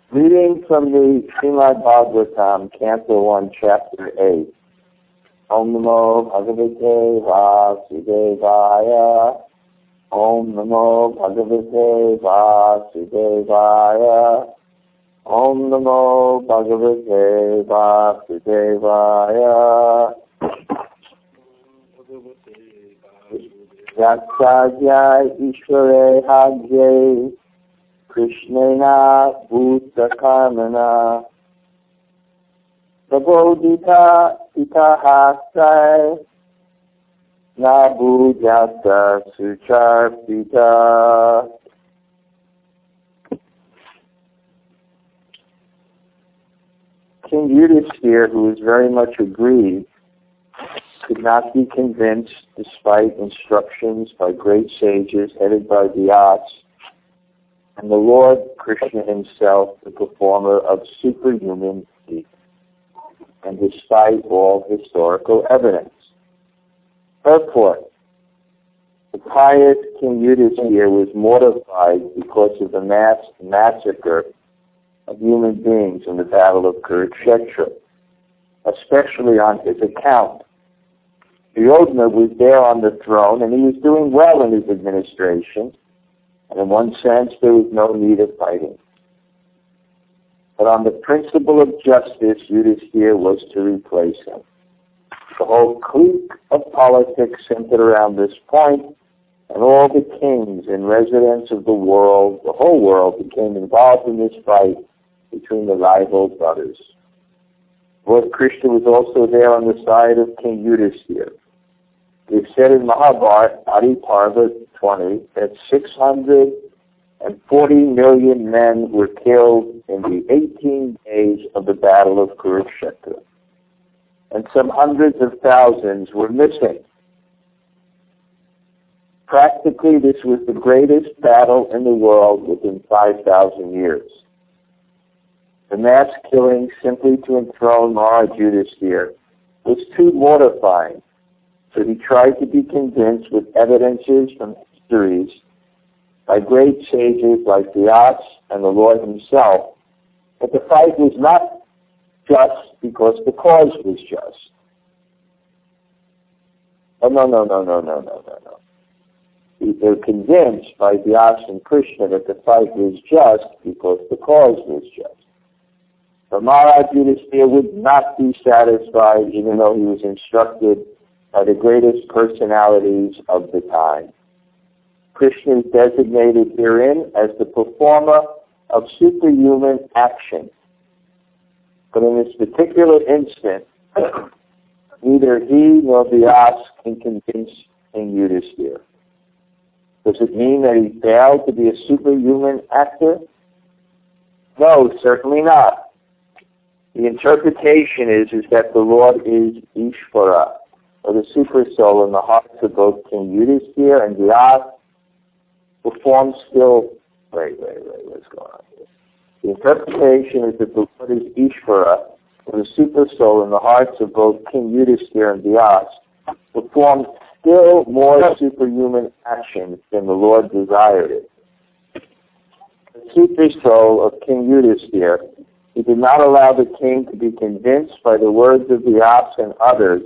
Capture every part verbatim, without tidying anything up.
Reading from the Srimad Bhagavatam, Canto one, Chapter eight. Om Namo Bhagavate Vasudevaya. Om Namo Bhagavate Vasudevaya. Om Namo Bhagavate Vasudevaya. Yatsajya Ishvare Hagye Krishnena Bhuta Karmana Prabodhita Itahasai Nabhujata Sucharpita. King Yudhisthira, who was very much aggrieved, could not be convinced despite instructions by great sages headed by Vyasa, and the Lord Krishna himself, the performer of superhuman feats, and despite all historical evidence. Therefore, the pious King Yudhisthira was mortified because of the mass massacre of human beings in the Battle of Kurukshetra, especially on his account. Duryodhana was there on the throne, and he was doing well in his administration, and in one sense there was no need of fighting. But on the principle of justice, Yudhisthira was to replace him. The whole clique of politics centered around this point, and all the kings and residents of the world, the whole world, became involved in this fight between the rival brothers. Lord Krishna was also there on the side of King Yudhisthira. It is said in Mahabharata, Adi Parva twenty, that six hundred forty million men were killed in the eighteen days of the Battle of Kurukshetra, and some hundreds of thousands were missing. Practically, this was the greatest battle in the world within five thousand years. The mass killing simply to enthrone Maharaj Yudhisthira was too mortifying, so he tried to be convinced with evidences from histories by great sages like Vyasa and the Lord himself that the fight was not just because the cause was just. Oh, no, no, no, no, no, no, no, no. They were convinced by Vyasa and Krishna that the fight was just because the cause was just. But Maharaj Yudhisthira would not be satisfied, even though he was instructed by the greatest personalities of the time. Krishna is designated herein as the performer of superhuman action. But in this particular instant, neither he nor Vyasa can convince King Yudhisthira. Does it mean that he failed to be a superhuman actor? No, certainly not. The interpretation is, is that the Lord is Ishvara, or the super soul in the hearts of both King Yudhisthira and Vyasa, performs still. Wait, wait, wait, what's going on here? The interpretation is that the Lord is Ishvara, or the super soul in the hearts of both King Yudhisthira and Vyasa, performs still more superhuman actions than the Lord desired it. The super soul of King Yudhisthira, he did not allow the king to be convinced by the words of Vyasa and others.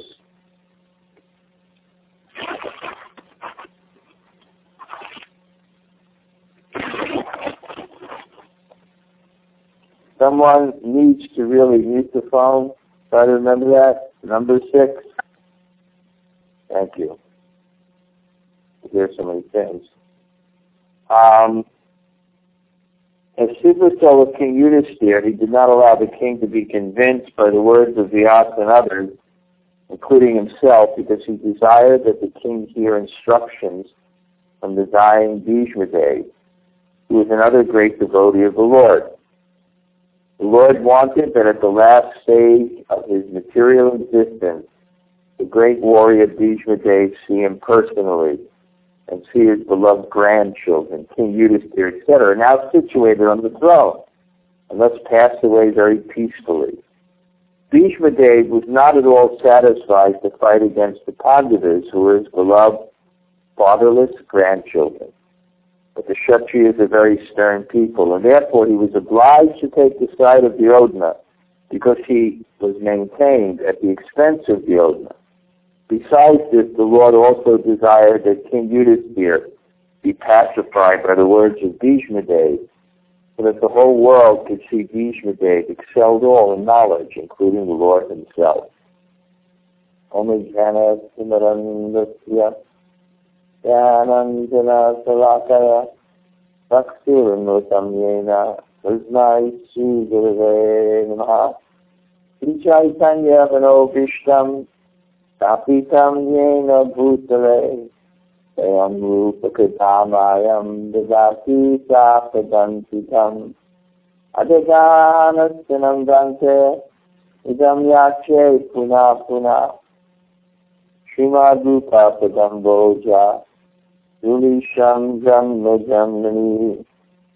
Someone needs to really mute the phone. Try to remember that. Number six. Thank you. I hear so many things. Um, As super soul of King Yudhisthira, he did not allow the king to be convinced by the words of Vyasa and others, including himself, because he desired that the king hear instructions from the dying Bhishma Dev, who was another great devotee of the Lord. The Lord wanted that at the last stage of his material existence, the great warrior Bhishma Dev see him personally, and see his beloved grandchildren, King Yudhisthira, et cetera, now situated on the throne, and thus pass away very peacefully. Bhishma Dev was not at all satisfied to fight against the Pandavas, who were his beloved fatherless grandchildren. But the Kshatriyas are very stern people, and therefore he was obliged to take the side of Duryodhana because he was maintained at the expense of Duryodhana. Besides this, the Lord also desired that King Yudhisthira be pacified by the words of Bhishma Dev, so that the whole world could see Bhishma Dev excelled all in knowledge, including the Lord himself. Om Jnana Simarandasya Jnananjana Salakaya Bhaktiramrutam Yena Tasmai Sri Gurave Namaha Sri Chaitanya Manobhishtam Tapitam Yena Bhutale Sayam Rupa Katamayam Dadati Sapadantitam Adaganasyanam Dante Idam Yache Puna Puna Srimad Rupa Padamboja Yulisham Janma Janmani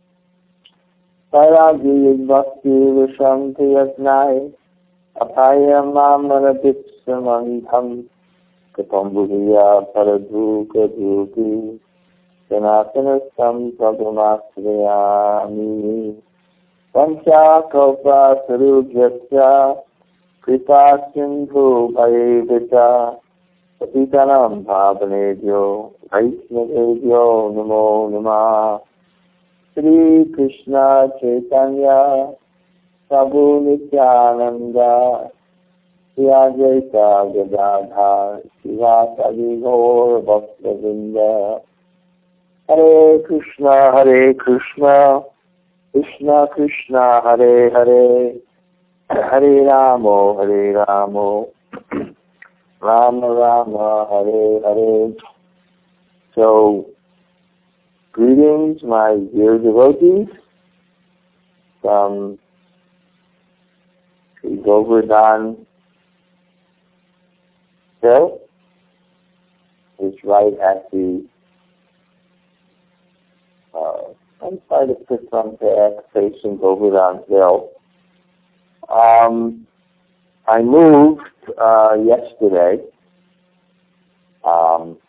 Paragi Bhakti Visham Tiyatnai Apayam Amanabitsamantham Kapambuhiya Paradhuka Dhuti Sanatana Sampadumasriyami Vancha Kalpa Sarujyasya Kripa Sindhu Bhayevita Patitanam Bhavanebhyo Vaishnavebhyo Namo Namah Sri Krishna Chaitanya Prabhu Nityananda Sri Advaita Gadadhar Srivasadi Gaur Bhaktavinda Hare Krishna Hare Krishna Krishna Krishna Hare Hare Hare Ramo Hare Ramo Rama Rama Hare Hare. So, greetings, my dear devotees, from the Govardhan Hill, which is right at the uh, one side of Pritham Path facing Govardhan Hill. Um, I moved uh, yesterday. Um,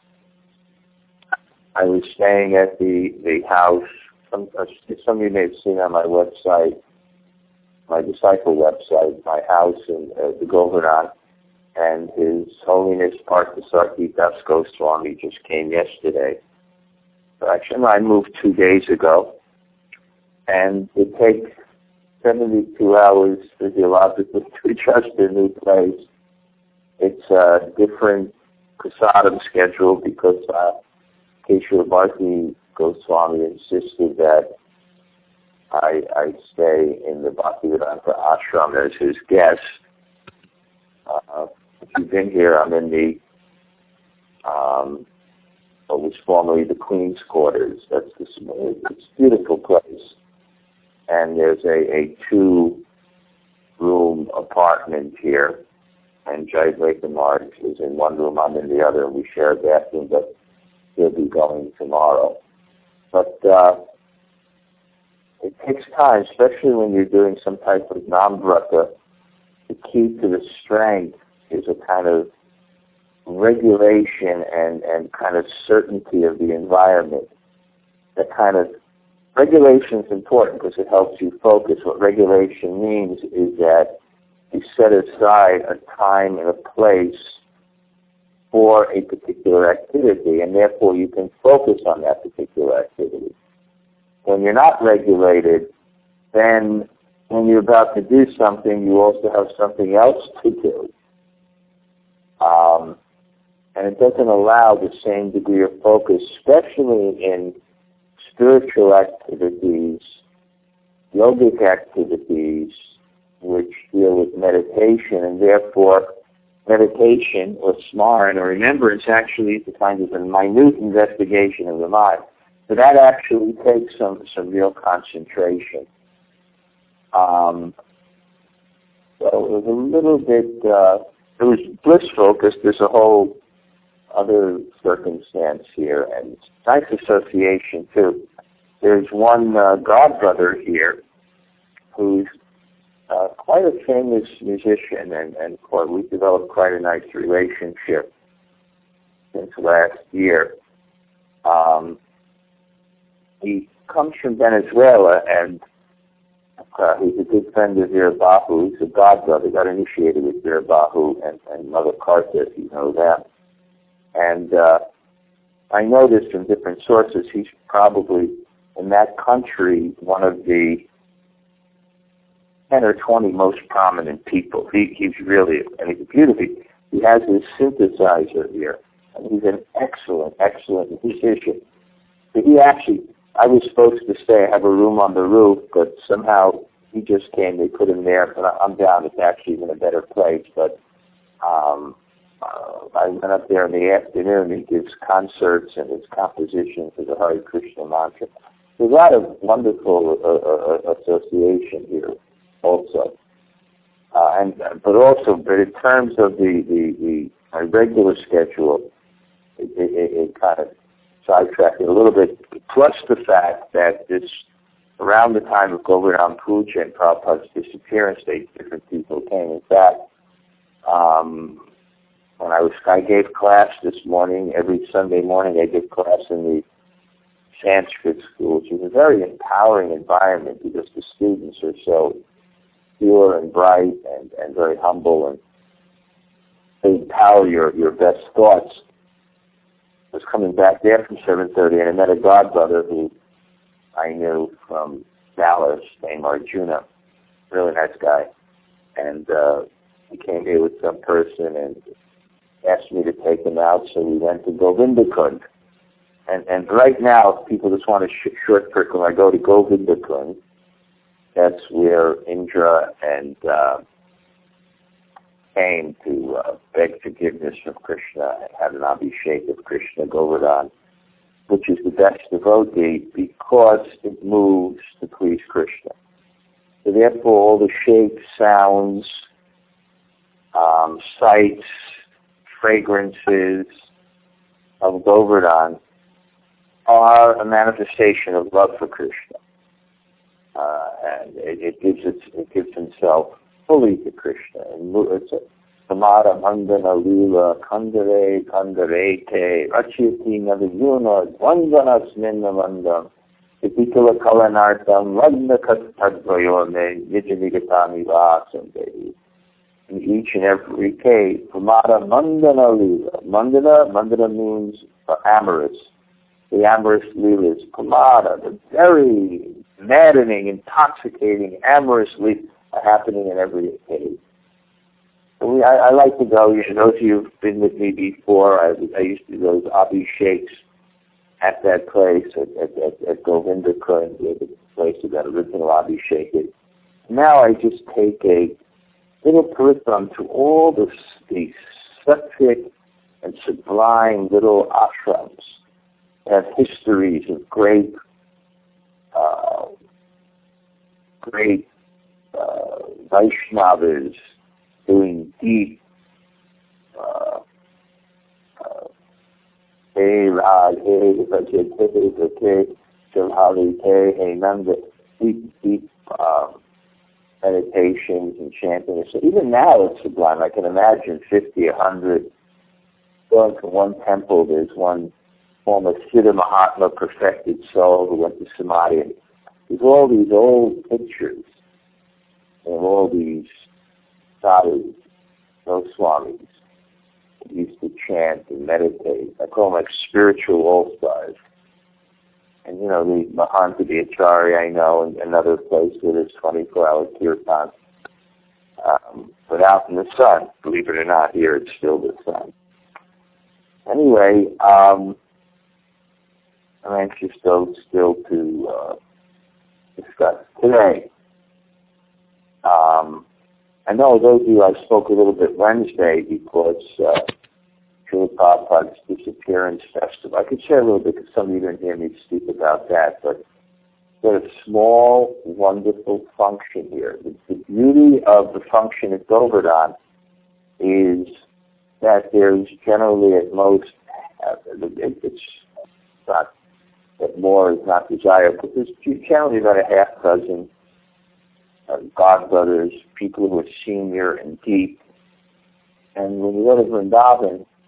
I was staying at the, the house. Some, uh, some of you may have seen on my website, my disciple website, my house in uh, the Govardhan, and His Holiness Parthasarthi Das Goswami just came yesterday. But actually, I moved two days ago, and it takes seventy-two hours physiologically to adjust to a new place. It's a different prasadam schedule because uh, Keshava Bharati Goswami insisted that I, I stay in the Bhaktivedanta ashram as his guest. Uh, if you've been here, I'm in the um, what was formerly the Queen's Quarters. That's the it's a beautiful place. And there's a, a two-room apartment here, and Jayadvaita Maharaj is in one room, I'm in the other, and we share a bathroom, but he'll be going tomorrow. But uh, it takes time, especially when you're doing some type of namvrata. The key to the strength is a kind of regulation and, and kind of certainty of the environment. That kind of regulation is important because it helps you focus. What regulation means is that you set aside a time and a place for a particular activity, and therefore you can focus on that particular activity. When you're not regulated, then when you're about to do something, you also have something else to do. Um, and it doesn't allow the same degree of focus, especially in spiritual activities, yogic activities, which deal with meditation, and therefore meditation or smaran or remembrance actually is a kind of a minute investigation of the mind. So that actually takes some, some real concentration. Um, so it was a little bit, uh, it was bliss focused. There's a whole other circumstance here, and it's nice association too. There's one uh, godbrother here who's uh, quite a famous musician, and, and quite, we've developed quite a nice relationship since last year. Um, he comes from Venezuela, and uh, he's a good friend of Veera Bahu. He's a godbrother, got initiated with Veera Bahu and, and Mother Carter, if you know them. And uh, I know this from different sources. He's probably, in that country, one of the ten or twenty most prominent people. He, he's really, and he's beautiful. He has his synthesizer here, and he's an excellent, excellent musician. But he actually, I was supposed to stay, have a room on the roof, but somehow he just came, they put him there, but I'm down, it's actually in a better place, but um, uh, I went up there in the afternoon. He gives concerts and his compositions for the Hare Krishna mantra. There's a lot of wonderful uh, uh, association here also. Uh, and but also, but in terms of the, the, the my regular schedule, it, it, it kind of sidetracked it a little bit, plus the fact that this, around the time of Govardhan Puja and Prabhupada's disappearance, they, different people came. In fact, um, when I was, I gave class this morning, every Sunday morning I give class in the Sanskrit schools. It's a very empowering environment because the students are so pure and bright and, and very humble, and they empower your, your best thoughts. I was coming back there from seven thirty, and I met a godbrother who I knew from Dallas named Arjuna, really nice guy. And uh, he came here with some person and asked me to take him out, so we went to Govindakund. And, and right now, people just want a sh- short trick. When I go to Govindakund, that's where Indra and uh, came to uh, beg forgiveness from Krishna and had an abhishek of Krishna Govardhan, which is the best devotee because it moves to please Krishna. So therefore, all the shapes, sounds, um, sights, fragrances of Govardhan are a manifestation of love for Krishna. Uh, and it, it gives it, it gives himself fully to Krishna. And it's a Samara Mandana Lila Kandare Kandarete Rachiti Navijuna Dvandanas Minnamandam Itikala Kalanartam Lagna Katadvayone Nijanigatami Vasam Devi. In each and every case, Samara Mandana Lila. Mandana, Mandana means uh, amorous. The amorous Leelas. Pramada, the very maddening, intoxicating, amorous Leelas are happening in every case. So we, I, I like to go, you know, those of you who've been with me before, I, I used to do those abhisheks at that place, at, at, at, at Govindakund, the place of that original abhishek. Now I just take a little peripherum to all the, the sattvic and sublime little ashrams that have histories of great, uh, great uh, Vaishnavas doing deep uh, uh, hey Rag, hey Vajay, hey Vajay, Shalhali, hey hey Nanda, deep, deep uh, meditations and chanting. So even now it's sublime. I can imagine fifty, a hundred going to one temple. There's one former Siddha Mahatma, perfected soul who went to Samadhi. There's all these old pictures of all these sadhus, those swamis, who used to chant and meditate. I call them like spiritual all-stars. And, you know, the Mahanta Acharya I know, and another place where there's twenty-four hour kirtan. Um, but out in the sun, believe it or not, here it's still the sun. Anyway, um, I'm anxious though still to uh, discuss today. Um, I know those of you I spoke a little bit Wednesday because uh, Srila Prabhupada's disappearance festival. I could share a little bit because some of you didn't hear me speak about that, but there's a small, wonderful function here. The, the beauty of the function at Govardhan is that there's generally at most, uh, it, it's not that more is not desired, but there's generally about a half dozen uh, godbrothers, people who are senior and deep. And when you go to Vrindavan,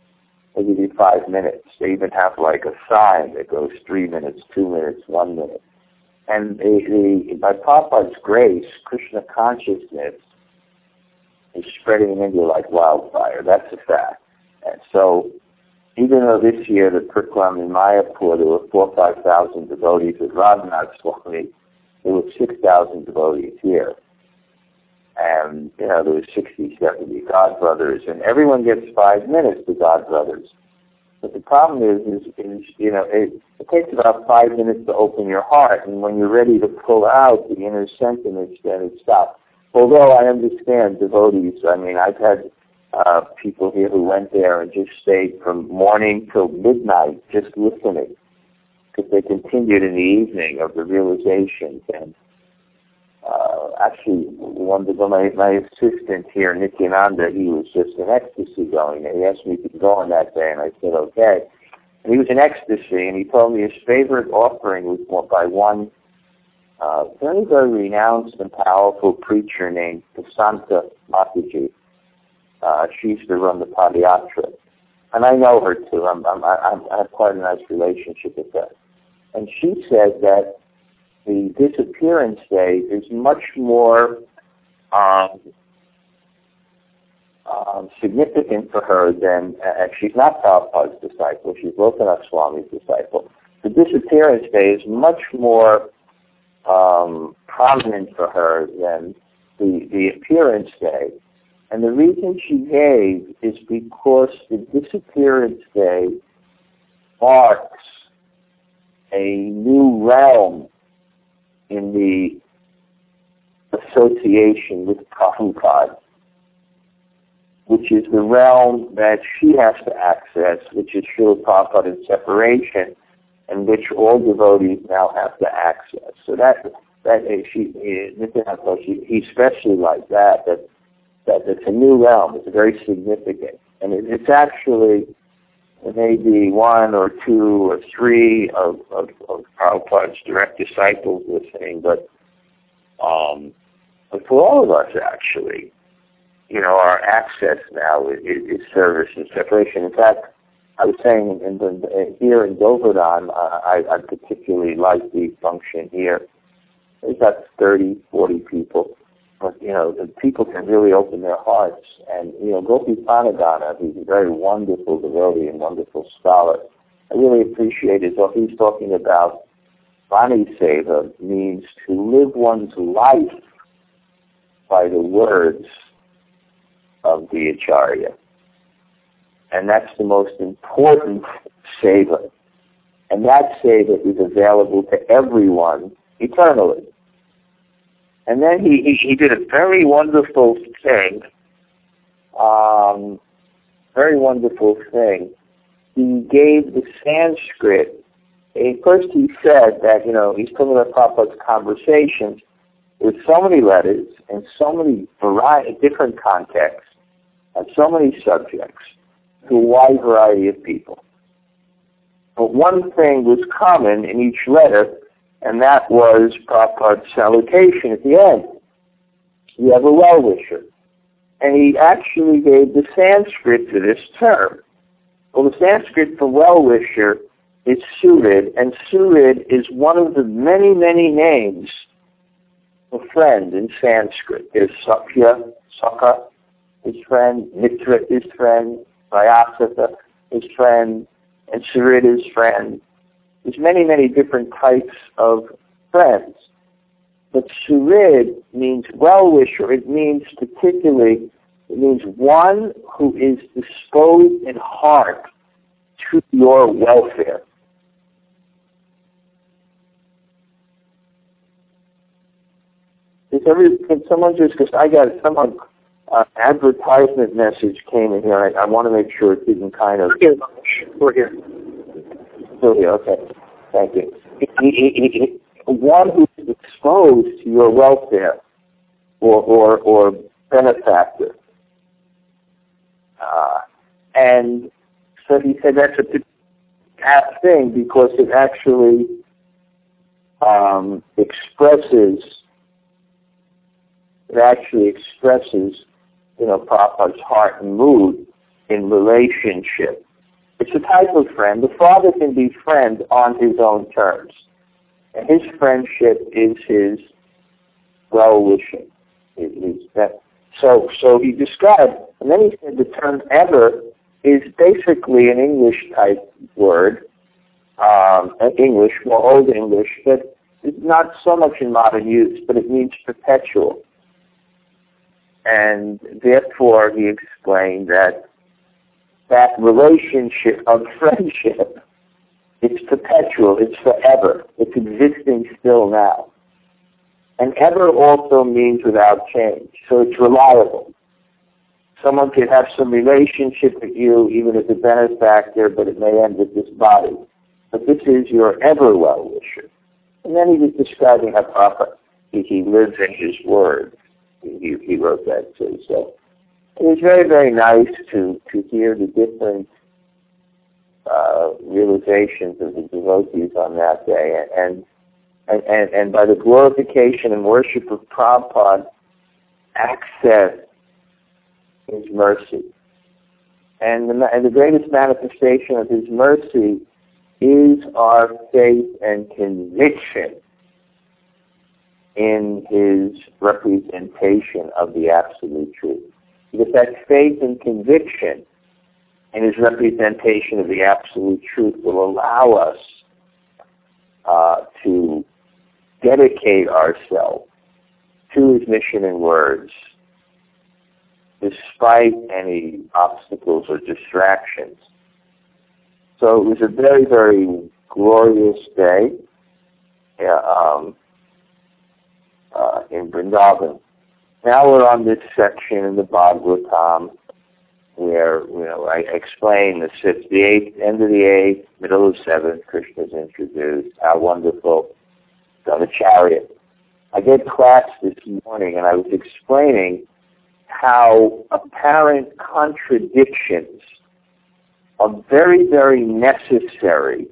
They give you five minutes. They even have like a sign that goes three minutes, two minutes, one minute. And the, the, by Prabhupada's grace, Krishna consciousness is spreading in India like wildfire. That's a fact. And so, even though this year the Prikram in Mayapur, there were four or five thousand devotees at Radhanath Swami, there were six thousand devotees here. And, you know, there were sixty, seventy godbrothers, and everyone gets five minutes to godbrothers. But the problem is, is, is you know, it, it takes about five minutes to open your heart, and when you're ready to pull out the inner sentiments, then it stops. Although I understand devotees, I mean, I've had uh, people here who went there and just stayed from morning till midnight just listening, because they continued in the evening of the realizations. And uh, actually, one of my, my assistant here, Nityananda, he was just in ecstasy going, and he asked me to go on that day, and I said, okay. And he was in ecstasy, and he told me his favorite offering was by one uh, very, very renounced and powerful preacher named Vasanta Mataji. Uh, she used to run the Padayatra. And I know her, too. I'm, I'm, I'm, I have quite a nice relationship with her. And she said that the disappearance day is much more um, um, significant for her than, uh, she's not Prabhupada's disciple, she's Lokanath Swami's disciple. The disappearance day is much more um, prominent for her than the, the appearance day. And the reason she gave is because the disappearance day marks a new realm in the association with Prabhupada, which is the realm that she has to access, which is Srila Prabhupada's separation, and which all devotees now have to access. So that that she, she he especially like that that that it's a new realm. It's very significant, and it, it's actually maybe one or two or three of, of, of Prabhupada's direct disciples listening, but um, but for all of us, actually, you know, our access now is, is service and separation. In fact, I was saying in the, here in Govardhan, uh, I, I particularly like the function here. There's about thirty, forty people. But, you know, the people can really open their hearts. And, you know, Gopi Panagana, who's a very wonderful devotee and wonderful scholar, I really appreciate his talk. He's talking about Vani Seva means to live one's life by the words of the Acharya. And that's the most important seva. And that seva is available to everyone eternally. And then he, he, he did a very wonderful thing, um, very wonderful thing. He gave the Sanskrit, he, first he said that, you know, he's talking about Prabhupada's conversations with so many letters and so many variety, different contexts and so many subjects to a wide variety of people. But one thing was common in each letter, and that was Prabhupada's salutation at the end. You have a well-wisher. And he actually gave the Sanskrit to this term. Well, the Sanskrit for well-wisher is Surid, and Surid is one of the many, many names of friend in Sanskrit. There's Sakya, Saka, his friend, Mitra, his friend, Vyasatha, his friend, and Surid, his friend. There's many, many different types of friends. But Surid means well-wisher. It means particularly, it means one who is disposed in heart to your welfare. Is every, can someone just, because I got someone, uh, advertisement message came in here. I, I want to make sure it didn't kind of... We're here. We're here. Still here, okay. Thank you. He, he, he, he, one who is exposed to your welfare or or, or benefactor. Uh, and so he said that's a big thing because it actually um, expresses it actually expresses, you know, Prabhupada's heart and mood in relationship It's a type of friend. The father can be friend on his own terms. And his friendship is his well-wishing. It is that. So, so he described, and then he said the term ever is basically an English type word, um, English, well, Old English, but it's not so much in modern use, but it means perpetual. And therefore, he explained that that relationship of friendship, it's perpetual, it's forever, it's existing still now. And ever also means without change, so it's reliable. Someone could have some relationship with you, even as a benefactor, but it may end with this body. But this is your ever well-wisher. And then he was describing how Papa, he, he lives in his word. He, he wrote that too. So it was very, very nice to, to hear the different uh, realizations of the devotees on that day. And, and, and, and by the glorification and worship of Prabhupada, access his mercy. And the, and the greatest manifestation of his mercy is our faith and conviction in his representation of the absolute truth. Because that faith and conviction in his representation of the absolute truth will allow us uh, to dedicate ourselves to his mission and words, despite any obstacles or distractions. So it was a very, very glorious day uh, um, uh, in Vrindavan. Now we're on this section in the Bhagavatam where, you know, I explain the sixth, the eighth, end of the eighth, middle of seventh, Krishna's introduced, how wonderful, on the chariot. I did class this morning and I was explaining how apparent contradictions are very, very necessary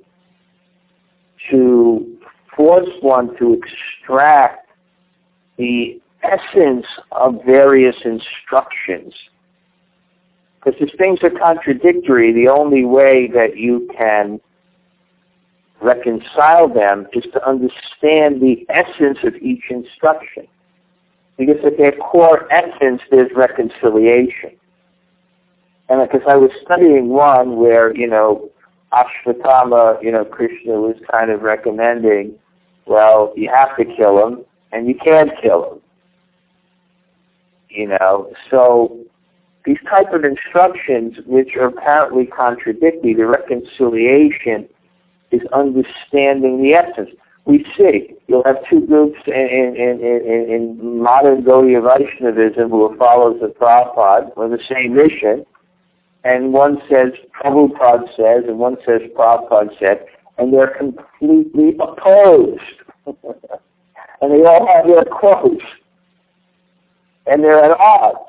to force one to extract the essence of various instructions. Because if things are contradictory, the only way that you can reconcile them is to understand the essence of each instruction. Because at their core essence, there's reconciliation. And because I was studying one where, you know, Ashvatthama, you know, Krishna was kind of recommending, well, you have to kill him, and you can't kill him. You know, so these type of instructions, which are apparently contradictory, the reconciliation is understanding the essence. We see, you'll have two groups in, in, in, in modern Gaudiya Vaishnavism who are followers of Prabhupada, or the same mission, and one says Prabhupada says, and one says Prabhupada said, and they're completely opposed. And they all have their quotes. And they're at odds.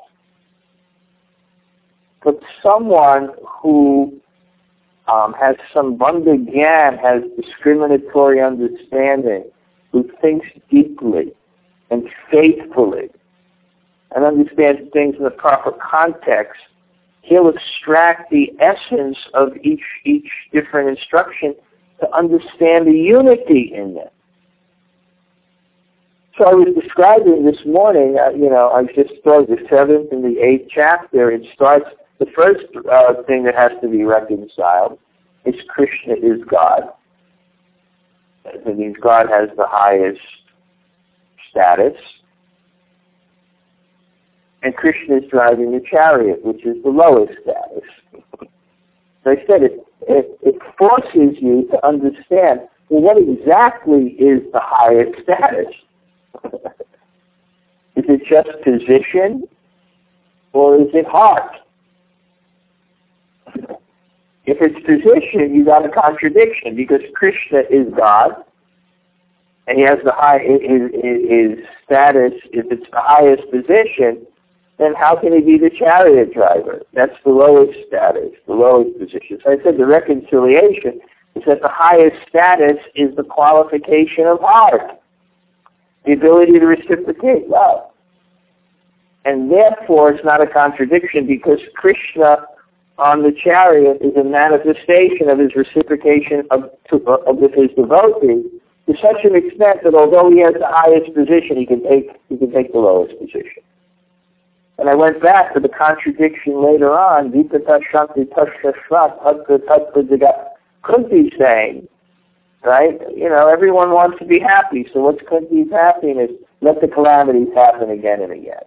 But someone who um, has some Bandha Gyan, has discriminatory understanding, who thinks deeply and faithfully, and understands things in the proper context, he'll extract the essence of each each different instruction to understand the unity in them. So I was describing this morning, uh, you know, I just started the seventh and the eighth chapter. It starts, the first uh, thing that has to be reconciled is Krishna is God. That means God has the highest status. And Krishna is driving the chariot, which is the lowest status. So I said it, it, it forces you to understand, well, what exactly is the highest status? Is it just position, or is it heart? If it's position, you got a contradiction, because Krishna is God, and he has the high his, his, his status. If it's the highest position, then how can he be the chariot driver? That's the lowest status, the lowest position. So I said the reconciliation is that the highest status is the qualification of heart, the ability to reciprocate love. And therefore, it's not a contradiction, because Krishna on the chariot is a manifestation of his reciprocation of, to, of with his devotee to such an extent that although he has the highest position, he can take he can take the lowest position. And I went back to the contradiction later on. Kunti's saying, right? You know, everyone wants to be happy. So what's Kunti's happiness? Let the calamities happen again and again.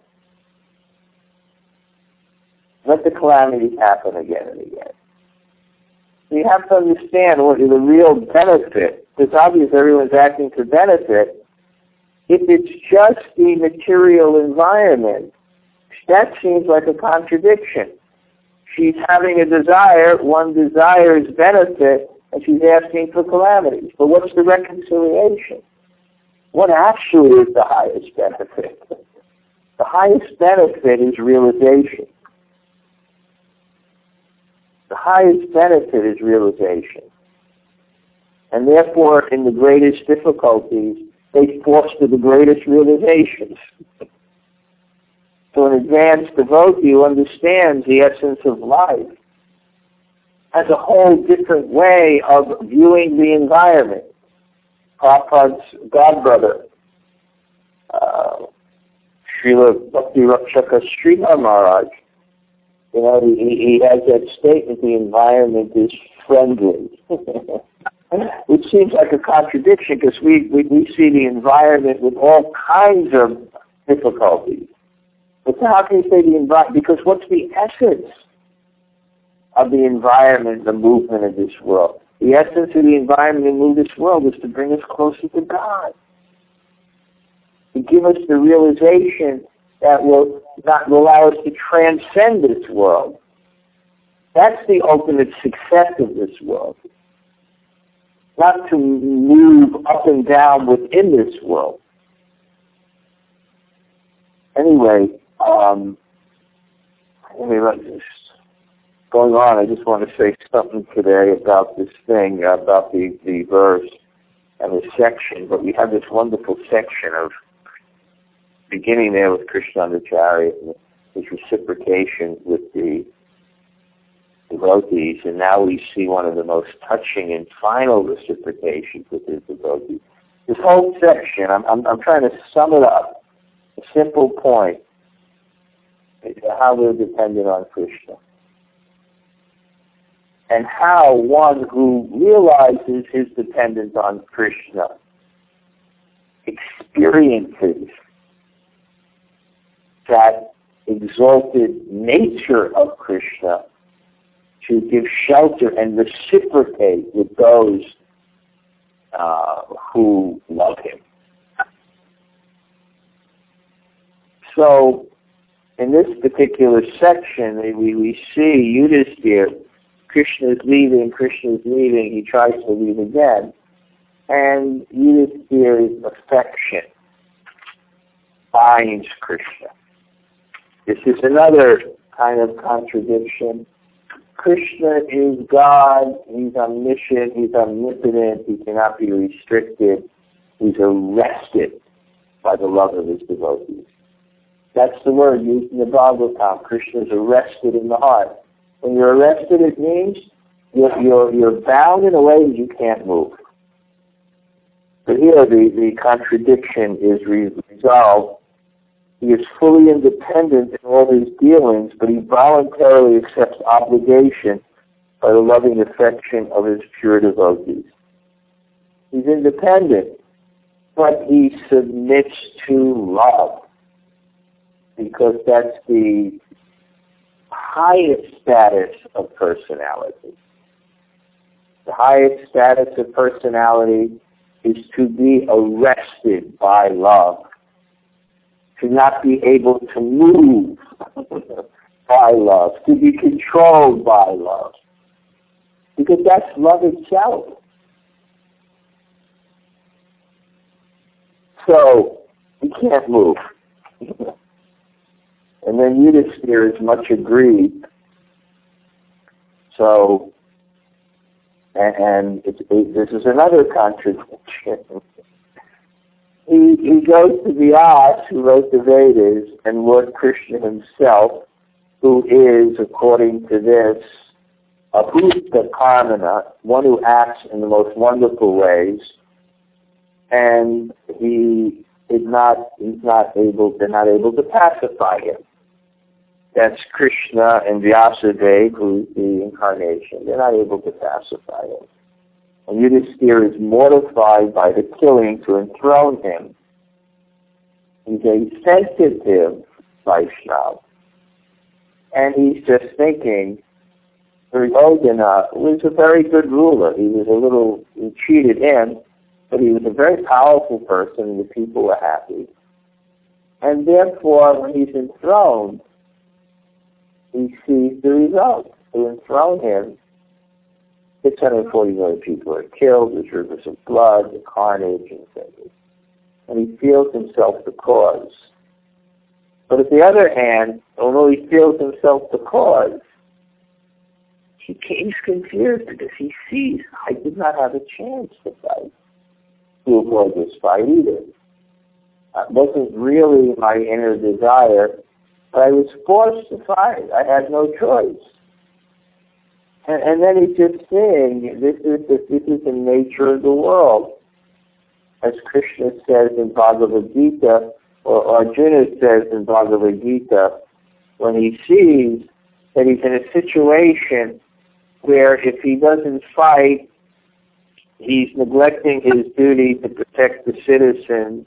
Let the calamities happen again and again. So you have to understand what is the real benefit. It's obvious everyone's acting to benefit. If it's just the material environment, that seems like a contradiction. She's having a desire, one desires benefit, and she's asking for calamities. But what's the reconciliation? What actually is the highest benefit? The highest benefit is realization. The highest benefit is realization. And therefore, in the greatest difficulties, they foster the greatest realizations. So an advanced devotee who understands the essence of life has a whole different way of viewing the environment. Prabhupada's godbrother, uh, Srila Bhakti Rakshaka Sridhar Maharaj, you know, he, he has that statement, the environment is friendly. Which seems like a contradiction because we, we, we see the environment with all kinds of difficulties. But how can you say the environment? Because what's the essence of the environment, the movement of this world? The essence of the environment and move this world is to bring us closer to God. To give us the realization that will not will allow us to transcend this world. That's the ultimate success of this world. Not to move up and down within this world. Anyway, um, anyway, just going on, I just want to say something today about this thing, about the, the verse and the section. But we have this wonderful section of beginning there with Krishna on the chariot and his reciprocation with the devotees, and now we see one of the most touching and final reciprocations with his devotees. This whole section, I'm, I'm, I'm trying to sum it up. A simple point is how we're dependent on Krishna. And how one who realizes his dependence on Krishna experiences that exalted nature of Krishna to give shelter and reciprocate with those uh, who love him. So, in this particular section, we, we see Yudhisthira, Krishna is leaving, Krishna is leaving, he tries to leave again. And Yudhisthira's affection binds Krishna. This is another kind of contradiction. Krishna is God, he's omniscient, he's omnipotent, he cannot be restricted. He's arrested by the love of his devotees. That's the word used in the Bhagavatam. Krishna is arrested in the heart. When you're arrested, it means you're, you're, you're bound in a way that you can't move. But here the, the contradiction is resolved. He is fully independent in all his dealings, but he voluntarily accepts obligation by the loving affection of his pure devotees. He's independent, but he submits to love, because that's the highest status of personality. The highest status of personality is to be arrested by love, to not be able to move by love, to be controlled by love, because that's love itself. So, you can't move. And then Yudhisthira is much aggrieved. So, and, and it, it, this is another contradiction. He, he goes to Vyasa, who wrote the Vedas, and Lord Krishna himself, who is, according to this, a Bhuta Karmana, one who acts in the most wonderful ways, and he is not, he's not able, they're not able to pacify him. That's Krishna and Vyasadeva, who's the incarnation. They're not able to pacify him. And Yudhisthira is mortified by the killing to enthrone him. He's a sensitive Vaishnava. And he's just thinking, Duryodhana was a very good ruler. He was a little, he cheated him, but he was a very powerful person and the people were happy. And therefore, when he's enthroned, he sees the result. To enthrone him, six hundred forty million people are killed, there's rivers of blood, the carnage, and things. And he feels himself the cause. But on the other hand, although he feels himself the cause, he he's confused because he sees, I did not have a chance to fight, to avoid this fight either. It wasn't really my inner desire, but I was forced to fight. I had no choice. And, and then he's just saying, this is, the, this is the nature of the world. As Krishna says in Bhagavad Gita, or Arjuna says in Bhagavad Gita, when he sees that he's in a situation where if he doesn't fight, he's neglecting his duty to protect the citizens,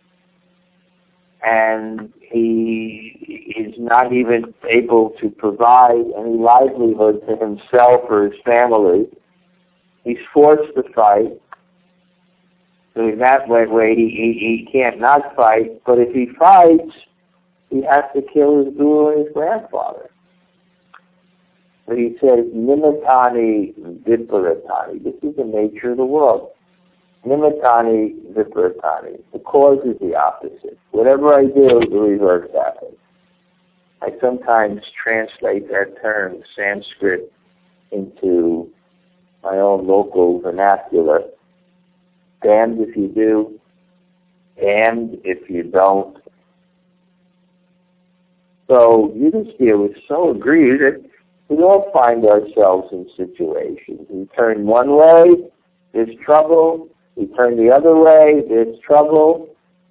and he is not even able to provide any livelihood to himself or his family. He's forced to fight. So in that way, he, he, he can't not fight. But if he fights, he has to kill his guru and his grandfather. But he says, Nimitani Viparitani. This is the nature of the world. Nimitani Viparitani. The cause is the opposite. Whatever I do, the reverse happens. I sometimes translate that term, Sanskrit, into my own local vernacular. Damned if you do, damned if you don't. So Yudhisthira was so aggrieved that we all find ourselves in situations. We turn one way, there's trouble. We turn the other way, there's trouble.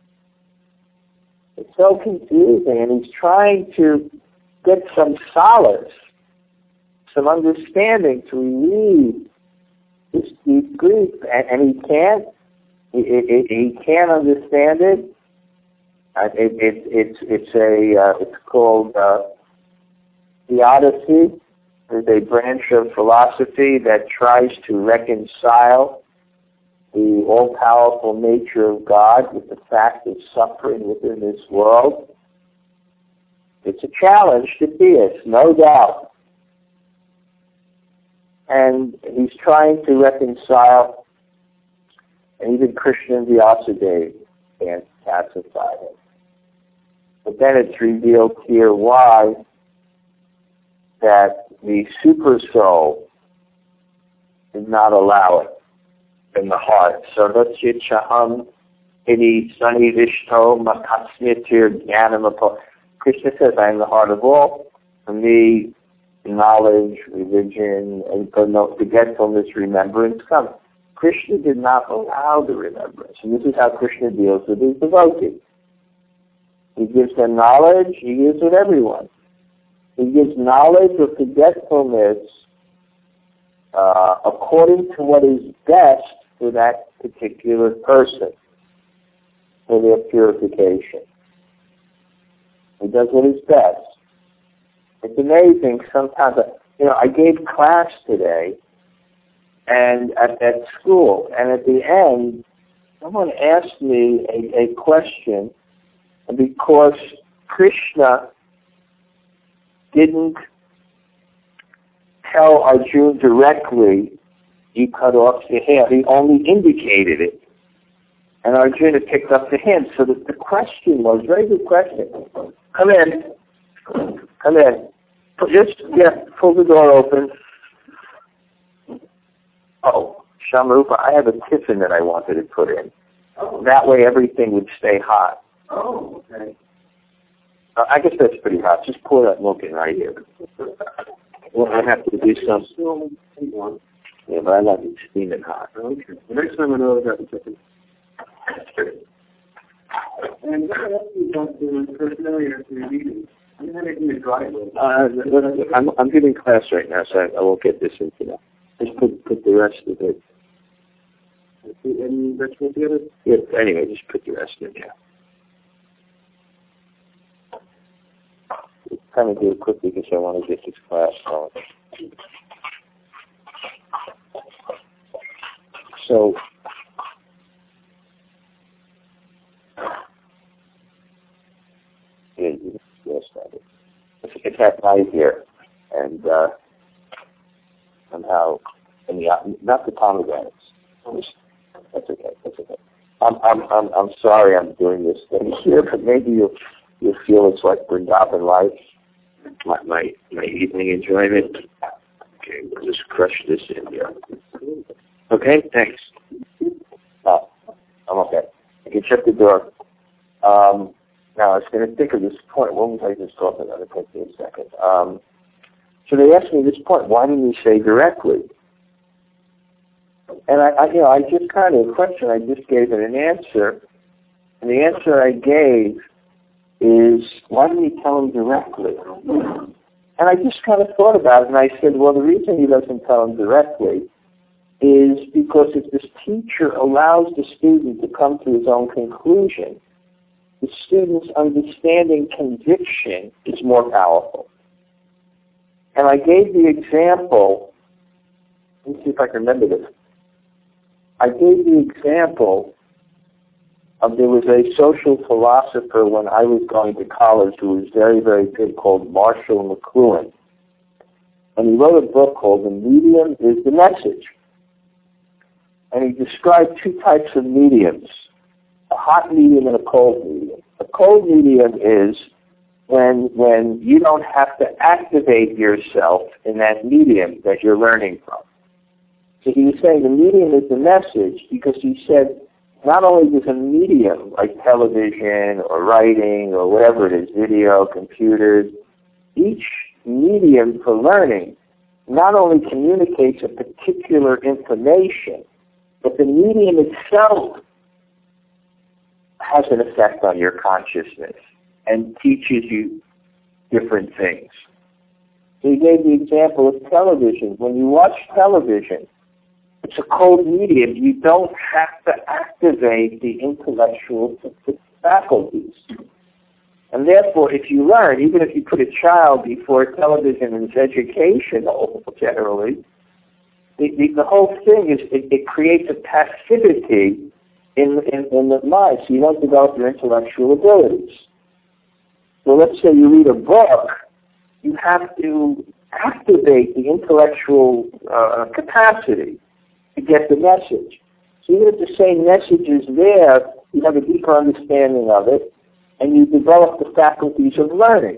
It's so confusing, and he's trying to get some solace, some understanding to relieve this deep grief, and, and he can't. He, he, he can't understand it. Uh, it, it it's it's a uh, it's called uh, theodicy. There's a branch of philosophy that tries to reconcile the all-powerful nature of God with the fact of suffering within this world. It's a challenge to theists, no doubt. And he's trying to reconcile, and even Krishna and Vyasadeva can't pacify him. But then it's revealed here why that the super soul did not allow it in the heart. Sarvatya chaham iti sanivishto makasmitir jnanamapo. Krishna says, I am the heart of all. For me, knowledge, religion, and forgetfulness, remembrance come. Krishna did not allow the remembrance. And this is how Krishna deals with his devotees. He gives them knowledge, he gives it everyone. He gives knowledge or forgetfulness uh, according to what is best for that particular person, for their purification. He does what is best. It's amazing sometimes. You know, I gave class today, and at, at school, and at the end, someone asked me a, a question, because Krishna didn't tell Arjuna directly, he cut off the hand. He only indicated it. And Arjuna picked up the hand. So the, the question was, very good question. Come in. Come in. Just, yeah, pull the door open. Oh, Shamarupa, I have a tiffin that I wanted to put in. Oh. That way everything would stay hot. Oh, okay. Uh, I guess that's pretty hot. Just pour that milk in right here. Well, I have to do some. Yeah, but I like it steaming hot. Okay. The next time I know that it's okay. And what else do you want to personality after your meeting? I'm not making a dry one. Uh, I'm, I'm giving class right now, so I, I won't get this into that. Just put, put the rest of it. Any vegetables together? Yeah, anyway, just put the rest in there. Kind of do it quickly because I want to get this class going. So, yeah, yes, it's, it's at night here, and uh, somehow, in the not the pomegranates. That's okay. That's okay. I'm I'm I'm I'm sorry I'm doing this thing here, but maybe you'll you'll feel it's like Vrindavan life. My, my my evening enjoyment. Okay, we'll just crush this in here. Okay, thanks. No, I'm okay. You can shut the door. Um, now, I was going to think of this point. What was I just talking about? It'll take me a second. Um, so they asked me this point, why didn't you say directly? And I, I, you know, I just kind of, a question, I just gave it an answer. And the answer I gave is, why didn't he tell him directly? And I just kind of thought about it, and I said, well, the reason he doesn't tell him directly is because if this teacher allows the student to come to his own conclusion, the student's understanding conviction is more powerful. And I gave the example, let me see if I can remember this. I gave the example of there was a social philosopher when I was going to college who was very, very good called Marshall McLuhan. And he wrote a book called The Medium is the Message. And he described two types of mediums, a hot medium and a cold medium. A cold medium is when when you don't have to activate yourself in that medium that you're learning from. So he was saying the medium is the message because he said not only does a medium like television or writing or whatever it is, video, computers, each medium for learning not only communicates a particular information, but the medium itself has an effect on your consciousness and teaches you different things. So he gave the example of television. When you watch television, it's a cold medium. You don't have to activate the intellectual faculties. And therefore, if you learn, even if you put a child before television and it's educational, generally, the, the, the whole thing is it, it creates a passivity in, in, in the mind, so you don't develop your intellectual abilities. So let's say you read a book, you have to activate the intellectual uh, capacity to get the message. So even if the same message is there, you have a deeper understanding of it, and you develop the faculties of learning.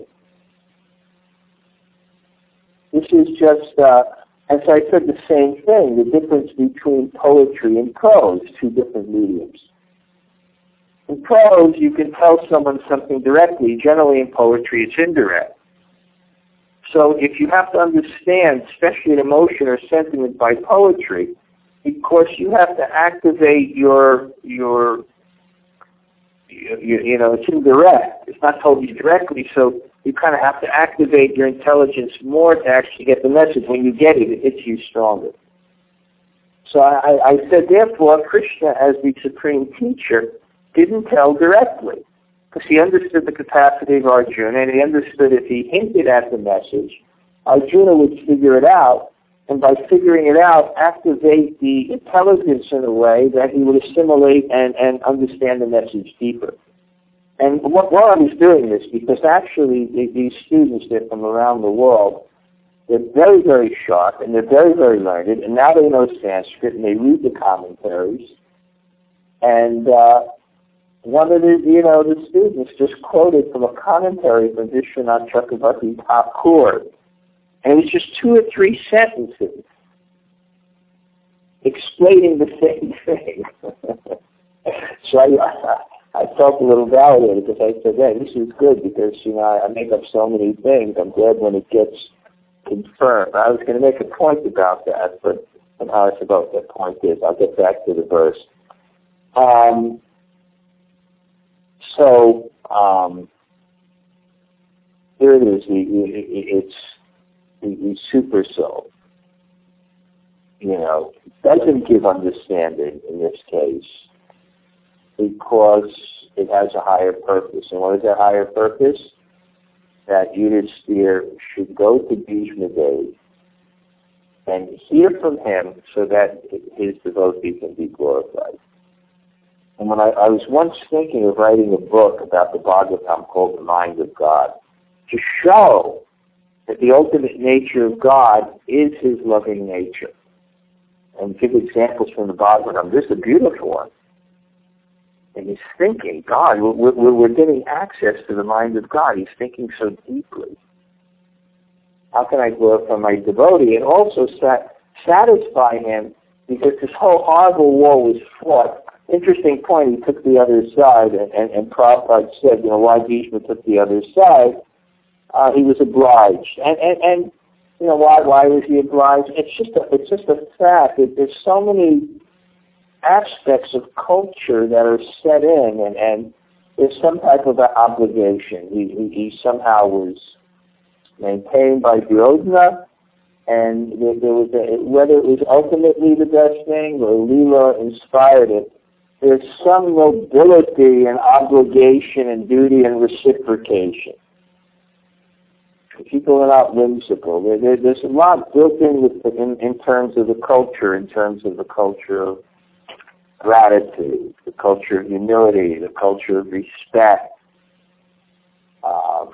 This is just, uh, as I said, the same thing, the difference between poetry and prose, two different mediums. In prose, you can tell someone something directly. Generally in poetry, it's indirect. So if you have to understand, especially an emotion or sentiment by poetry, of course you have to activate your, your you, you know, it's indirect. It's not told you directly, so you kind of have to activate your intelligence more to actually get the message. When you get it, it hits you stronger. So I, I said, therefore, Krishna, as the supreme teacher, didn't tell directly, because he understood the capacity of Arjuna, and he understood if he hinted at the message, Arjuna would figure it out, and by figuring it out, activate the intelligence in a way that he would assimilate and, and understand the message deeper. And what, while I was doing this, because actually the, these students, they're from around the world, they're very, very sharp, and they're very, very learned, and now they know Sanskrit, and they read the commentaries, and uh, one of the, you know, the students just quoted from a commentary from Vishwanath Chakravarti Thakur, and it was just two or three sentences explaining the same thing. So I, I felt a little validated because I said, "Yeah, this is good because you know I, I make up so many things. I'm glad when it gets confirmed." I was going to make a point about that, but somehow I forgot what that point is. I'll get back to the verse. Um, so um, here it is. We, we, it's the, the super soul. You know, doesn't give understanding in this case because it has a higher purpose. And what is that higher purpose? That Yudhisthira should go to Bhishma Dev and hear from him so that his devotee can be glorified. And when I, I was once thinking of writing a book about the Bhagavatam called The Mind of God, to show that the ultimate nature of God is his loving nature. And give examples from the Bhagavatam. This is a beautiful one. And he's thinking, God, we're, we're, we're getting access to the mind of God. He's thinking so deeply. How can I glorify my devotee? And also sat, satisfy him, because this whole horrible war was fought. Interesting point, he took the other side, and, and, and Prabhupada said, you know, why Bhishma took the other side? Uh, he was obliged. And, and, and you know, why why was he obliged? It's just a, it's just a fact. It, there's so many aspects of culture that are set in, and, and there's some type of an obligation. He, he, he somehow was maintained by Duryodhana, and there, there was a, whether it was ultimately the best thing or Leela inspired it, there's some nobility and obligation and duty and reciprocation. People are not whimsical. There, there, there's a lot built in, with the, in in terms of the culture, in terms of the culture of gratitude, the culture of humility, the culture of respect. Um,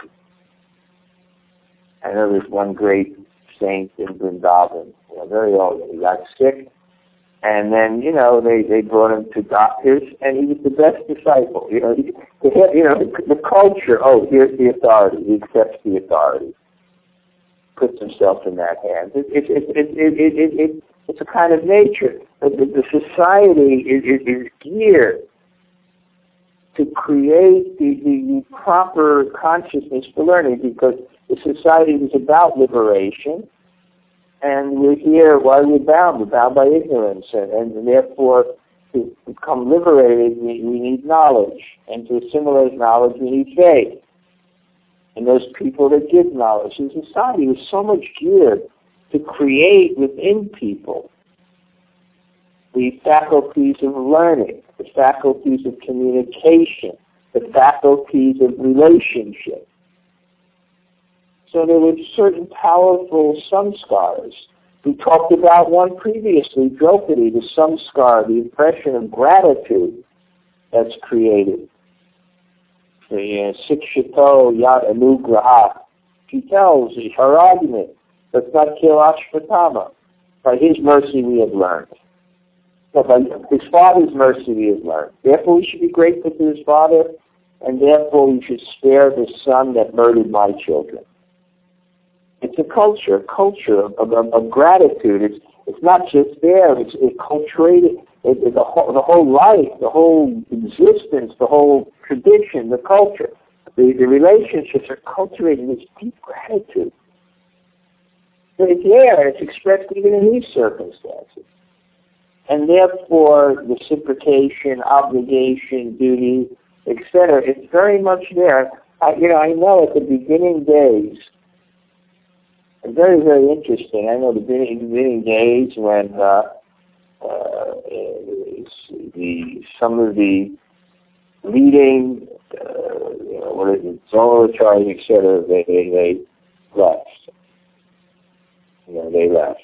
I know there's one great saint in Vrindavan, you know, very old. He got sick, and then you know they, they brought him to doctors, and he was the best disciple. You know, he, you know the, the culture. Oh, here's the authority. He accepts the authority. Puts himself in that hand. It, it, it, it, it, it, it, it, it's a kind of nature. The, the, the society is, is, is geared to create the, the, the proper consciousness for learning, because the society is about liberation, and we're here, why are we bound? We're bound by ignorance, and, and therefore to become liberated we, we need knowledge, and to assimilate knowledge we need faith. And those people that give knowledge. And society was so much geared to create within people the faculties of learning, the faculties of communication, the faculties of relationship. So there were certain powerful samskaras. We talked about one previously, Draupadi, the samskara, the impression of gratitude that's created. The Sikshito Yad Anugraha. She tells her argument, let's not kill Ashvatthama. By his mercy we have learned. No, by his father's mercy we have learned. Therefore we should be grateful to his father, and therefore we should spare the son that murdered my children. It's a culture, a culture of, of, of gratitude. It's it's not just there. It's it culturated. It, it, the whole the whole life, the whole existence, the whole tradition, the culture, the, the relationships are cultivated in this deep gratitude. So it's there. It's expressed even in these circumstances, and therefore reciprocation, obligation, duty, et cetera. It's very much there. I, you know, I know at the beginning days. Very, very interesting. I know the beginning, beginning days when uh, uh, the some of the leading, uh, you know, what is it, Zoroastrians, et cetera, they, they, they left. You know, they left.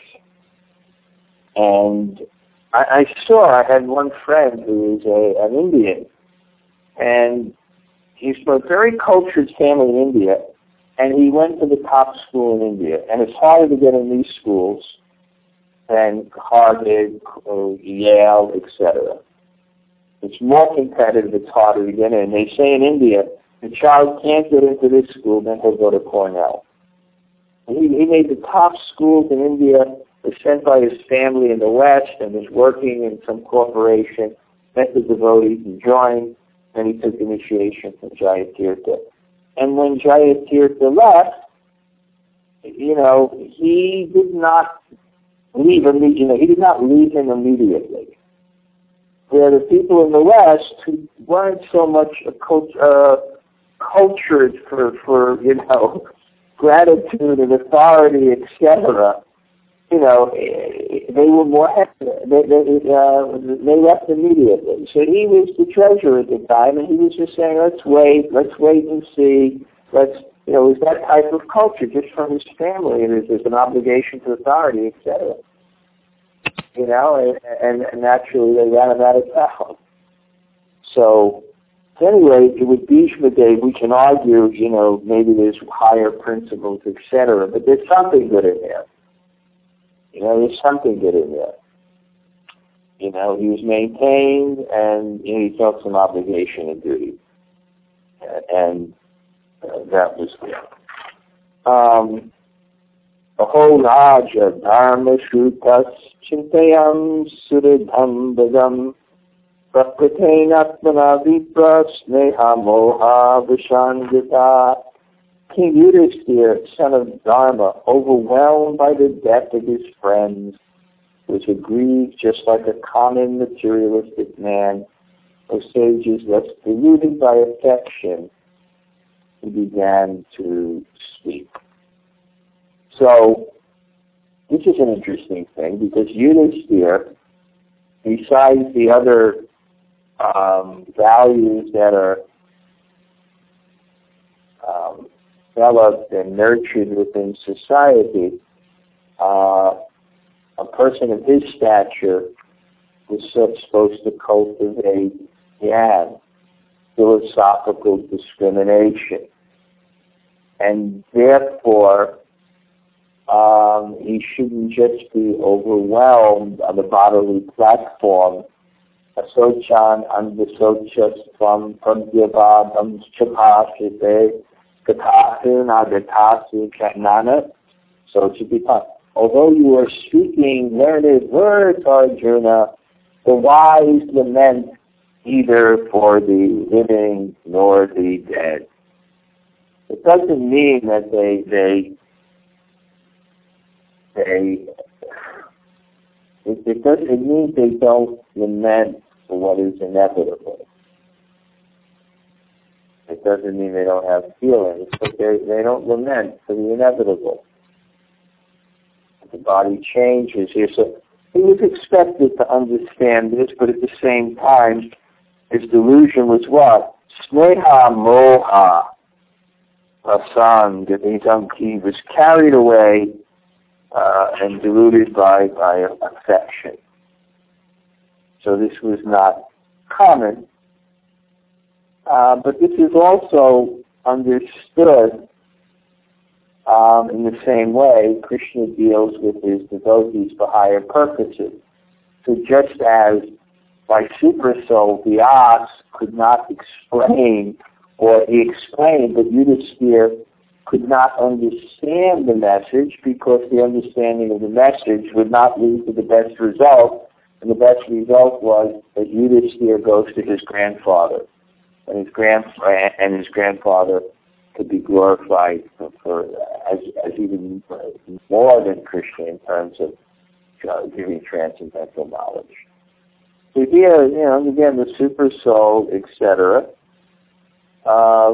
And I, I saw, I had one friend who was a, an Indian, and he's from a very cultured family in India. And he went to the top school in India. And it's harder to get in these schools than Harvard, Yale, et cetera. It's more competitive, it's harder to get in. They say in India, the child can't get into this school, then he'll go to Cornell. And he, he made the top schools in India, was sent by his family in the West, and was working in some corporation, met the devotees and joined. and he took initiation from Jayatirtha. And when Jayatirtha left, you know, he did not leave immediately. You know, he did not leave him immediately. Where the people in the West who weren't so much a cult, uh, cultured for, for you know, gratitude and authority, et cetera, you know, they were more hesitant. They, they, uh, they left immediately. So he was the treasurer at the time, and he was just saying, let's wait, let's wait and see. Let's, you know, it was that type of culture just from his family, and there's, there's an obligation to authority, et cetera. You know, and, and naturally they ran him out of town. So, anyway, with Bhishma Dev, we can argue, you know, maybe there's higher principles, et cetera, but there's something good in there. You know, there's something good in there. You know, he was maintained, and you know, he felt some obligation and duty. And uh, that was there. Um, Aho Raja Dharma Shrutas Chintayam Suridham Badam Prakrtain Atmana Vipra Sneha Moha Vishangita. King Yudhisthira, son of Dharma, overwhelmed by the death of his friends, was aggrieved just like a common materialistic man, or sages less deluded by affection. He began to speak. So, this is an interesting thing, because Yudhisthira, besides the other um, values that are um, developed and nurtured within society, uh, a person of his stature was supposed to cultivate jnana, philosophical discrimination, and therefore um, he shouldn't just be overwhelmed on the bodily platform. Asochan anvasochas tvam pradyavadam chapashite kathasun agatasu katnana. So to be although you are speaking learned words, Arjuna, the wise lament neither for the living nor the dead. It doesn't mean that they they they it, it does it means they don't lament for what is inevitable. It doesn't mean they don't have feelings, but they they don't lament for the inevitable. The body changes here, so he was expected to understand this, but at the same time, his delusion was what? Sneha moha asang. He was carried away uh, and deluded by, by affection. So this was not common. Uh, but this is also understood um, in the same way Krishna deals with his devotees for higher purposes. So just as by Super Soul, Vyas could not explain, or he explained, but Yudhisthira could not understand the message because the understanding of the message would not lead to the best result, and the best result was that Yudhisthira goes to his grandfather, and his grand and his grandfather could be glorified for, for as, as even more than Krishna in terms of uh, giving transcendental knowledge. So here, you know, again, the super soul, et cetera, uh,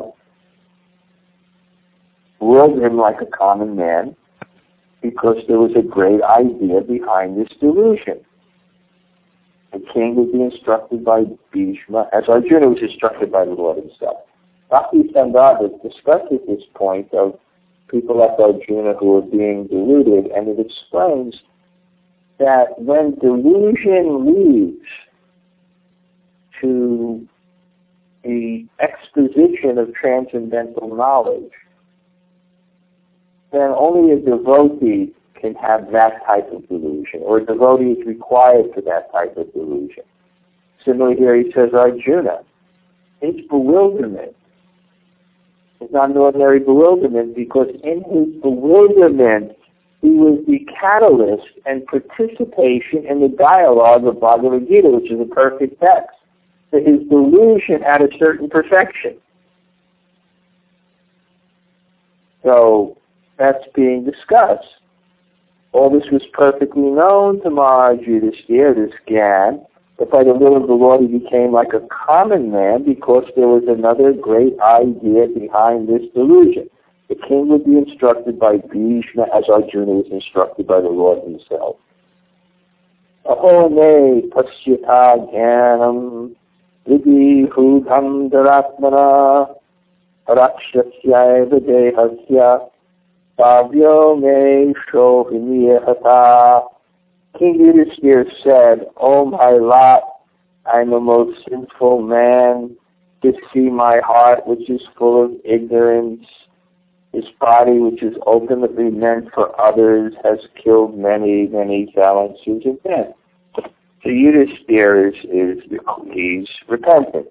ruled him like a common man because there was a great idea behind this delusion. The king would be instructed by Bhishma, as Arjuna was instructed by the Lord himself. Bhakti Sambhava discusses this point of people like Arjuna who are being deluded, and it explains that when delusion leads to the exposition of transcendental knowledge, then only a devotee can have that type of delusion, or a devotee is required for that type of delusion. Similarly here he says Arjuna, his bewilderment is not an ordinary bewilderment because in his bewilderment he was the catalyst and participation in the dialogue of Bhagavad Gita, which is a perfect text. his delusion at a certain perfection. So that's being discussed. All this was perfectly known to Maharaj Yudhishthira, this Gyan, but by the will of the Lord he became like a common man because there was another great idea behind this delusion. The king would be instructed by Bhishma as Arjuna was instructed by the Lord himself. Aho me pasyata jnanam vidhi hudham dharatmana rakshasyaiva dehasya bhavyo me shohiniyahata. King Yudhishthira said, "O my lot, I am a most sinful man. To see my heart, which is full of ignorance, this body, which is ultimately meant for others, has killed many, many thousands of men." So Yudhishthira is, is he's repentant.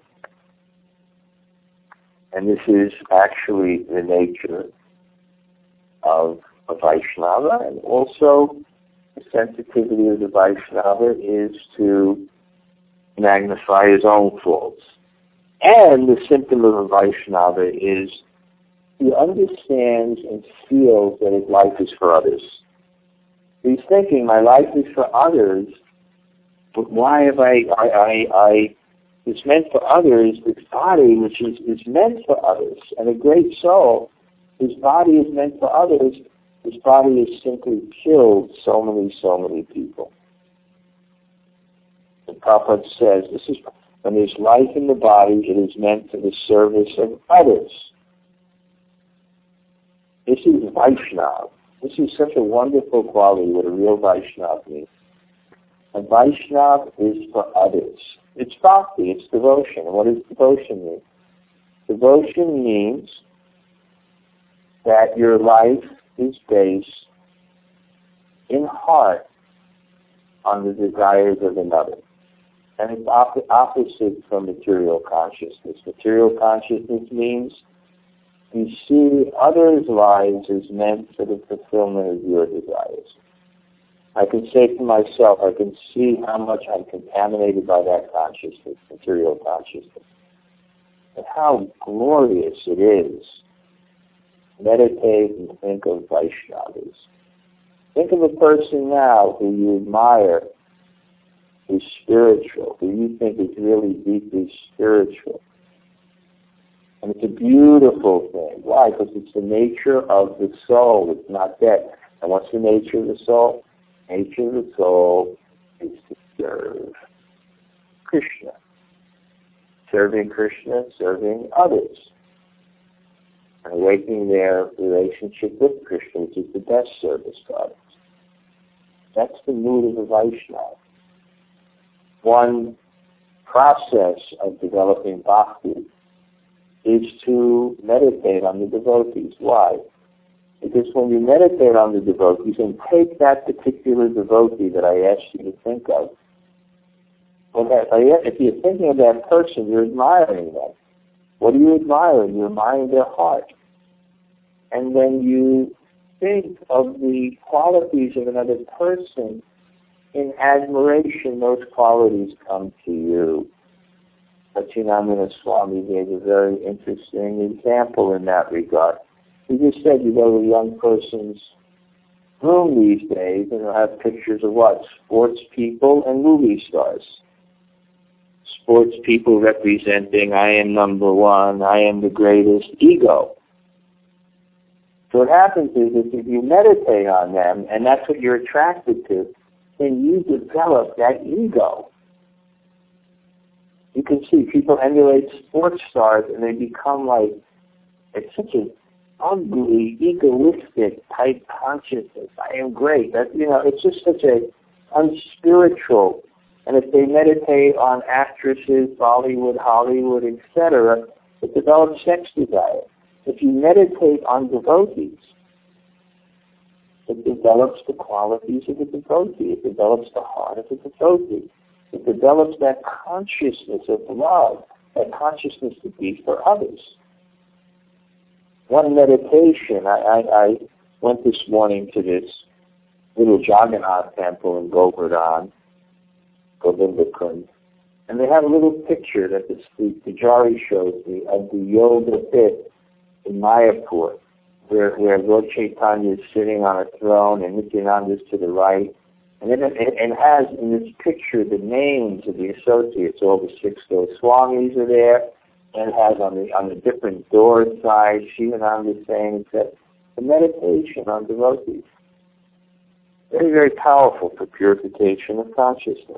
And this is actually the nature of a Vaishnava, and also the sensitivity of the Vaishnava is to magnify his own faults. And the symptom of a Vaishnava is he understands and feels that his life is for others. He's thinking, my life is for others, but why have I, I, I, I it's meant for others, this body which is, is meant for others, and a great soul, his body is meant for others, his body has simply killed so many, so many people. The Prabhupada says, this is, when there's life in the body, it is meant for the service of others. This is Vaishnava. This is such a wonderful quality, what a real Vaishnava means. A Vaishnava is for others. It's bhakti, it's devotion. And what does devotion mean? Devotion means that your life is based in heart on the desires of another. And it's op- opposite from material consciousness. Material consciousness means you see others' lives as meant for the fulfillment of your desires. I can say for myself, I can see how much I'm contaminated by that consciousness, material consciousness. And how glorious it is. Meditate and think of Vaishnavas. Think of a person now who you admire, who's spiritual, who you think is really deeply spiritual. And it's a beautiful thing. Why? Because it's the nature of the soul. It's not dead. And what's the nature of the soul? The nature of the soul is to serve Krishna. Serving Krishna, serving others. And awakening their relationship with Krishna, which is the best service to others. That's the mood of the Vaishnava. One process of developing bhakti is to meditate on the devotees. Why? Because when you meditate on the devotees and take that particular devotee that I asked you to think of, well, if you're thinking of that person, you're admiring them. What are you admiring? You're admiring their heart. And when you think of the qualities of another person, in admiration, those qualities come to you. Satyanandana Swami gave a very interesting example in that regard. He just said you go to a young person's room these days and they'll have pictures of what? Sports people and movie stars. Sports people representing, I am number one, I am the greatest, ego. So what happens is if you meditate on them, and that's what you're attracted to, then you develop that ego. You can see people emulate sports stars and they become like, it's such an ugly, egoistic type consciousness. I am great. That, you know, it's just such a unspiritual. And if they meditate on actresses, Bollywood, Hollywood, et cetera, it develops sex desire. If you meditate on devotees, it develops the qualities of the devotee. It develops the heart of the devotee. It develops that consciousness of love, that consciousness to be for others. One meditation, I, I, I went this morning to this little Jagannath temple in Govardhan, Govindakund, And they have a little picture that the, the Pujari shows me of the yoga pit in Mayapur, where, where Lord Chaitanya is sitting on a throne and Nityananda is to the right. And it, it, it has in this picture the names of the associates. All the six Goswamis are there. And it has on the on the different door side, Shivananda saying that the meditation on devotees. Very, very powerful for purification of consciousness.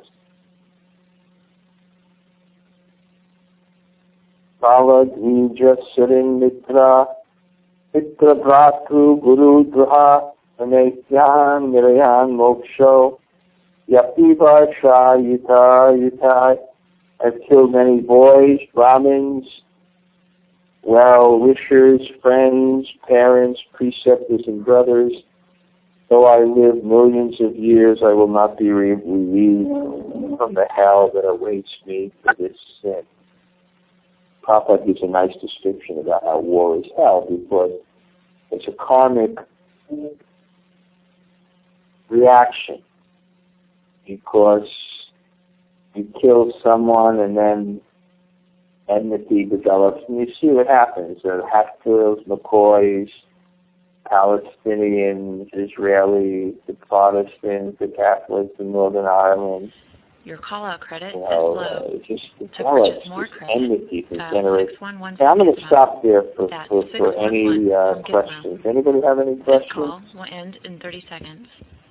Bala Dvija Sirin Mitra Mitra Bratru Guru Druha Anetyan Nirayan Moksho Yapiva Shah Yuta Yutai. I've killed many boys, Brahmins, well-wishers, friends, parents, preceptors, and brothers. Though I live millions of years, I will not be relieved from the hell that awaits me for this sin. Prabhupada gives a nice description about how war is hell, because it's a karmic reaction. Because you kill someone and then enmity develops, and you see what happens. The Hatfields, McCoys, Palestinians, Israelis, the Protestants, the Catholics in Northern Ireland. Your call-out credit you know, is low. Uh, just to develops purchase more this credit, enmity from dial generation. six one one Okay, I'm going to seven stop there for, That's for, for any uh, questions. Anybody have any This questions? call will end in thirty seconds.